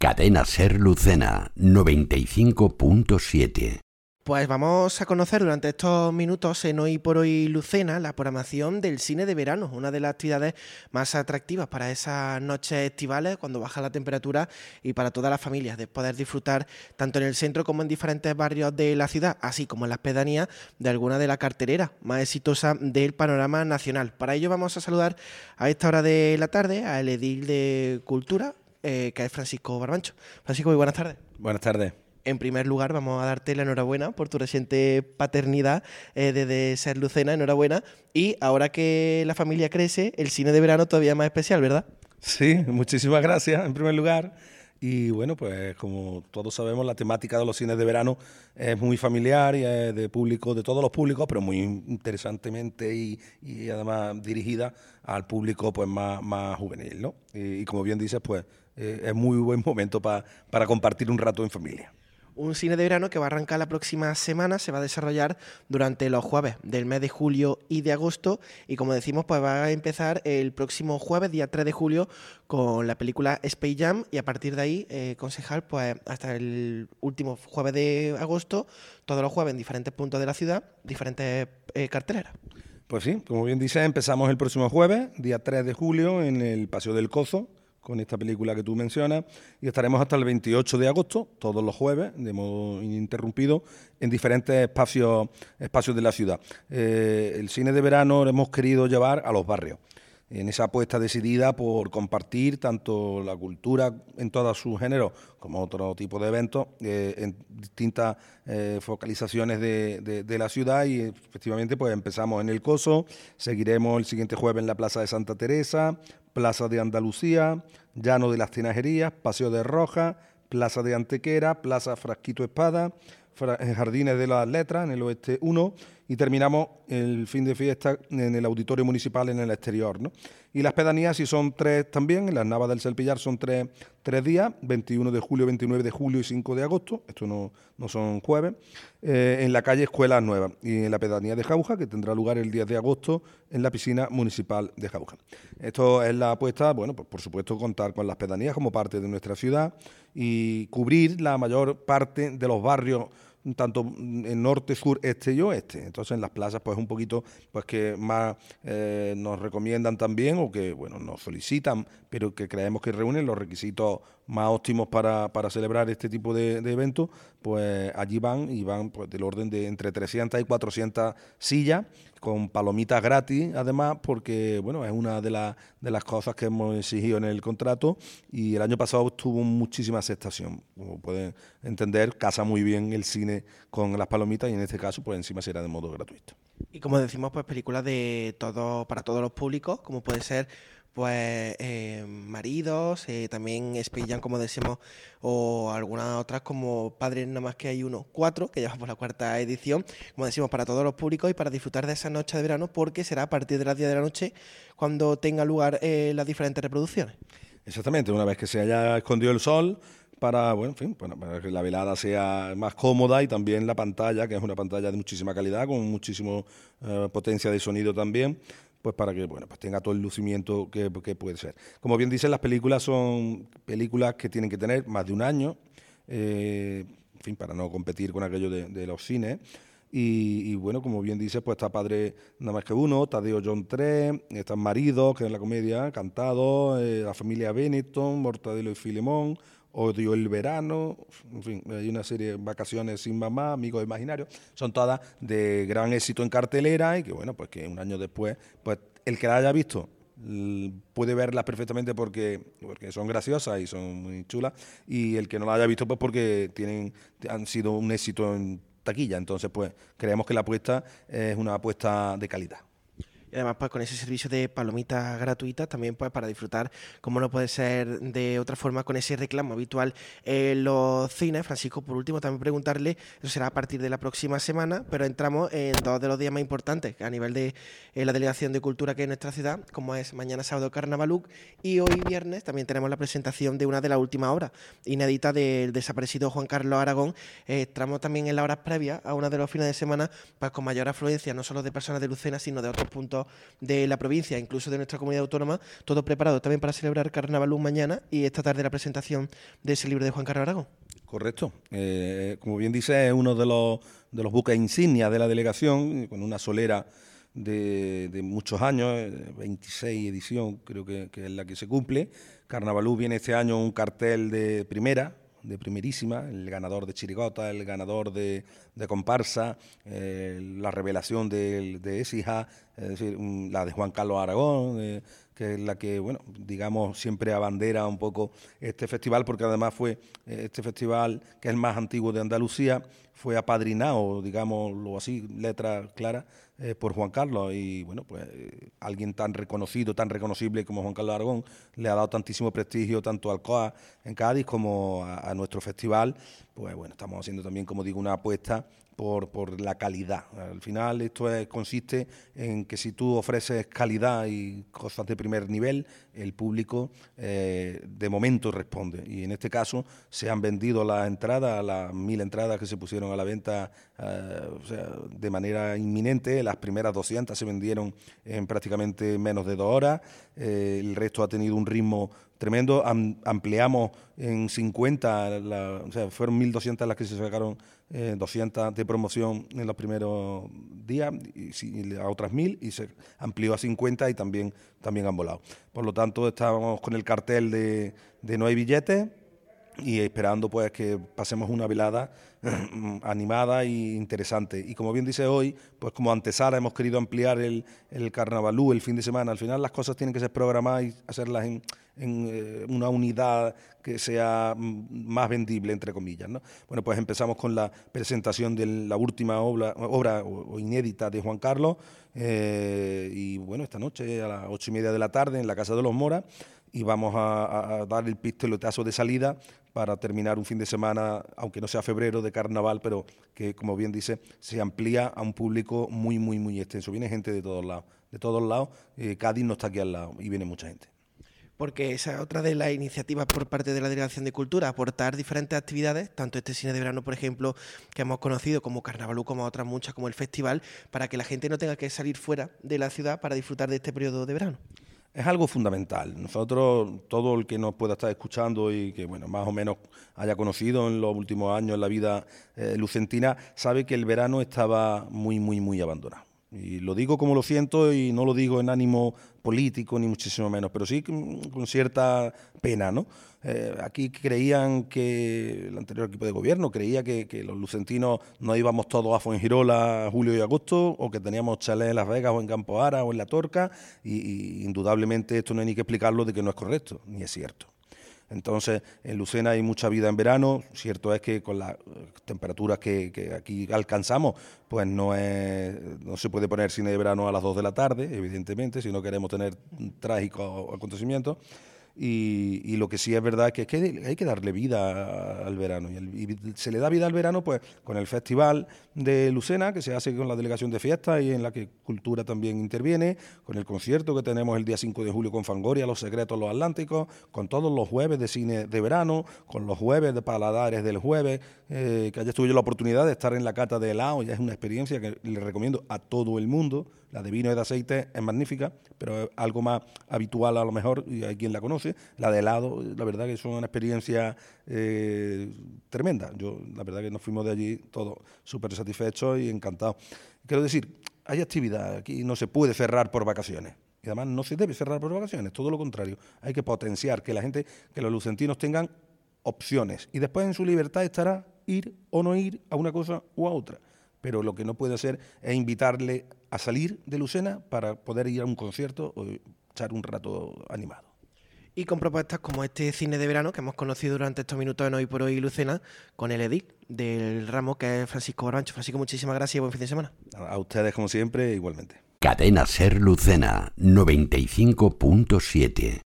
Cadena Ser Lucena 95.7. Pues vamos a conocer durante estos minutos en Hoy por Hoy Lucena la programación del cine de verano, una de las actividades más atractivas para esas noches estivales cuando baja la temperatura y para todas las familias, de poder disfrutar tanto en el centro como en diferentes barrios de la ciudad, así como en las pedanías de alguna de la cartelera más exitosa del panorama nacional. Para ello vamos a saludar a esta hora de la tarde al edil de Cultura, que es Francisco Barbancho. Francisco, muy buenas tardes. Buenas tardes. En primer lugar, vamos a darte la enhorabuena por tu reciente paternidad desde Ser Lucena, enhorabuena. Y ahora que la familia crece, el cine de verano todavía más especial, ¿verdad? Sí, muchísimas gracias en primer lugar. Y bueno, pues como todos sabemos, la temática de los cines de verano es muy familiar y es de público, de todos los públicos, pero muy interesantemente y además dirigida al público pues más juvenil, ¿no? Y como bien dices, pues es muy buen momento para compartir un rato en familia. Un cine de verano que va a arrancar la próxima semana, se va a desarrollar durante los jueves del mes de julio y de agosto y como decimos pues va a empezar el próximo jueves, día 3 de julio, con la película Space Jam y a partir de ahí, concejal, pues hasta el último jueves de agosto, todos los jueves en diferentes puntos de la ciudad, diferentes carteleras. Pues sí, como bien dices, empezamos el próximo jueves, día 3 de julio, en el Paseo del Cozo, con esta película que tú mencionas, y estaremos hasta el 28 de agosto, todos los jueves, de modo ininterrumpido, en diferentes espacios de la ciudad. El cine de verano lo hemos querido llevar a los barrios, en esa apuesta decidida por compartir tanto la cultura en todos sus géneros como otro tipo de eventos en distintas focalizaciones de la ciudad y efectivamente pues empezamos en el Coso, seguiremos el siguiente jueves en la Plaza de Santa Teresa, Plaza de Andalucía, Llano de las Tinajerías, Paseo de Rojas, Plaza de Antequera, Plaza Frasquito Espada, Jardines de las Letras, en el Oeste 1, y terminamos el fin de fiesta en el Auditorio Municipal en el exterior, ¿no? Y las pedanías, si son 3 también, en las Navas del Selpillar son 3 días, 21 de julio, 29 de julio y 5 de agosto, esto no son jueves, en la calle Escuelas Nuevas y en la pedanía de Jauja, que tendrá lugar el 10 de agosto en la piscina municipal de Jauja. Esto es la apuesta, bueno, pues por supuesto contar con las pedanías como parte de nuestra ciudad y cubrir la mayor parte de los barrios tanto en norte, sur, este y oeste. Entonces en las plazas pues un poquito pues que más nos recomiendan también o que bueno nos solicitan, pero que creemos que reúnen los requisitos más óptimos para celebrar este tipo de eventos, pues allí van pues del orden de entre 300 y 400 sillas con palomitas gratis, además, porque bueno es una de las cosas que hemos exigido en el contrato y el año pasado tuvo muchísima aceptación. Como pueden entender, casa muy bien el cine con las palomitas y en este caso pues encima será de modo gratuito. Y como decimos, pues películas para todos los públicos, como puede ser pues Maridos, también Space Jam, como decimos, o algunas otras como Padres nada más que hay uno, 4, que ya va por la 4ª edición, como decimos, para todos los públicos y para disfrutar de esa noche de verano, porque será a partir de las 10 de la noche cuando tenga lugar las diferentes reproducciones. Exactamente, una vez que se haya escondido el sol, para que la velada sea más cómoda y también la pantalla, que es una pantalla de muchísima calidad, con muchísima potencia de sonido también, pues para que pues tenga todo el lucimiento que puede ser. Como bien dicen, las películas son películas que tienen que tener más de un año, para no competir con aquello de los cines. Y bueno, como bien dices, pues está Padre nada más que uno, Tadeo John 3, están Maridos, que es la comedia, Cantado, la familia Benetton, Mortadelo y Filemón, Odio el verano, en fin, hay una serie de Vacaciones sin mamá, Amigos Imaginarios, son todas de gran éxito en cartelera y que bueno, pues que un año después, pues el que la haya visto puede verlas perfectamente porque son graciosas y son muy chulas y el que no la haya visto pues porque han sido un éxito en taquilla, entonces pues creemos que la apuesta es una apuesta de calidad. Y además, pues con ese servicio de palomitas gratuitas, también pues para disfrutar, como no puede ser de otra forma, con ese reclamo habitual en los cines. Francisco, por último, también preguntarle, eso será a partir de la próxima semana, pero entramos en 2 de los días más importantes a nivel de la Delegación de Cultura que es nuestra ciudad, como es mañana sábado Carnavaluk, y hoy viernes también tenemos la presentación de una de las últimas obras inéditas del desaparecido Juan Carlos Aragón. Entramos también en las horas previas a una de los fines de semana, pues con mayor afluencia, no solo de personas de Lucena, sino de otros puntos ayuntamientos de la provincia, incluso de nuestra comunidad autónoma, todo preparado también para celebrar Carnavalú mañana y esta tarde la presentación de ese libro de Juan Carlos Aragón. Correcto. Como bien dice, es uno de los buques insignia de la delegación, con una solera de muchos años, 26 edición creo que es la que se cumple. Carnavalú viene este año un cartel de primerísima, el ganador de chirigota, el ganador de comparsa, la revelación de Écija, es decir, la de Juan Carlos Aragón, que es la que, bueno, digamos, siempre abandera un poco este festival, porque además fue este festival, que es el más antiguo de Andalucía, fue apadrinado, digámoslo así, letras claras, por Juan Carlos, y bueno, pues alguien tan reconocido, tan reconocible como Juan Carlos Aragón, le ha dado tantísimo prestigio tanto al COA en Cádiz como a nuestro festival. Pues bueno, estamos haciendo también, como digo, una apuesta por la calidad. Al final esto consiste en que si tú ofreces calidad y cosas de primer nivel, el público de momento responde. Y en este caso se han vendido las entradas, las 1000 entradas que se pusieron a la venta de manera inminente. Las primeras 200 se vendieron en prácticamente menos de 2 horas. El resto ha tenido un ritmo tremendo. Ampliamos en 50, fueron 1.200 las que se sacaron, 200 de promoción en los primeros días, y a otras 1.000, y se amplió a 50 y también han volado. Por lo tanto, estábamos con el cartel de no hay billetes y esperando pues que pasemos una velada animada e interesante. Y como bien dice hoy, pues como antesala hemos querido ampliar el Carnavalú el fin de semana. Al final las cosas tienen que ser programadas y hacerlas en una unidad que sea más vendible, entre comillas, ¿no? Bueno, pues empezamos con la presentación de la última obra o inédita de Juan Carlos, y bueno, esta noche a las 8:30 de la tarde en la Casa de los Moras, y vamos a dar el pistoletazo de salida para terminar un fin de semana, aunque no sea febrero, de carnaval, pero que, como bien dice, se amplía a un público muy, muy, muy extenso. Viene gente de todos lados. Cádiz no está aquí al lado y viene mucha gente. Porque esa es otra de las iniciativas por parte de la Delegación de Cultura, aportar diferentes actividades, tanto este cine de verano, por ejemplo, que hemos conocido, como Carnavalú, como otras muchas, como el festival, para que la gente no tenga que salir fuera de la ciudad para disfrutar de este periodo de verano. Es algo fundamental. Nosotros, todo el que nos pueda estar escuchando y que, bueno, más o menos haya conocido en los últimos años la vida lucentina, sabe que el verano estaba muy, muy, muy abandonado. Y lo digo como lo siento, y no lo digo en ánimo político ni muchísimo menos, pero sí con cierta pena, ¿no? Aquí creían que el anterior equipo de gobierno creía que los lucentinos no íbamos todos a Fuengirola julio y agosto, o que teníamos chalés en Las Vegas o en Campo Ara o en La Torca, y indudablemente esto no hay ni que explicarlo de que no es correcto, ni es cierto. Entonces, en Lucena hay mucha vida en verano. Cierto es que con las temperaturas que aquí alcanzamos, pues no se puede poner cine de verano a las 2 de la tarde, evidentemente, si no queremos tener trágicos acontecimientos. Y lo que sí es verdad es que hay que darle vida al verano. Y se le da vida al verano pues con el Festival de Lucena, que se hace con la Delegación de Fiestas y en la que Cultura también interviene, con el concierto que tenemos el día 5 de julio con Fangoria, Los Secretos, Los Atlánticos, con todos los jueves de cine de verano, con los jueves de Paladares del jueves, que ayer tuve yo la oportunidad de estar en la cata de helado. Ya es una experiencia que le recomiendo a todo el mundo. La de vino y de aceite es magnífica, pero es algo más habitual a lo mejor, y hay quien la conoce. La de helado, la verdad que son una experiencia tremenda. La verdad que nos fuimos de allí todos súper satisfechos y encantados. Quiero decir, hay actividad, aquí no se puede cerrar por vacaciones. Y además no se debe cerrar por vacaciones, todo lo contrario. Hay que potenciar que que los lucentinos tengan opciones. Y después en su libertad estará ir o no ir a una cosa u a otra. Pero lo que no puede hacer es invitarle a salir de Lucena para poder ir a un concierto o echar un rato animado. Y con propuestas como este cine de verano que hemos conocido durante estos minutos en Hoy por Hoy Lucena, con el edil del ramo, que es Francisco Barbancho. Francisco, muchísimas gracias y buen fin de semana. A ustedes, como siempre, igualmente. Cadena Ser Lucena 95.7.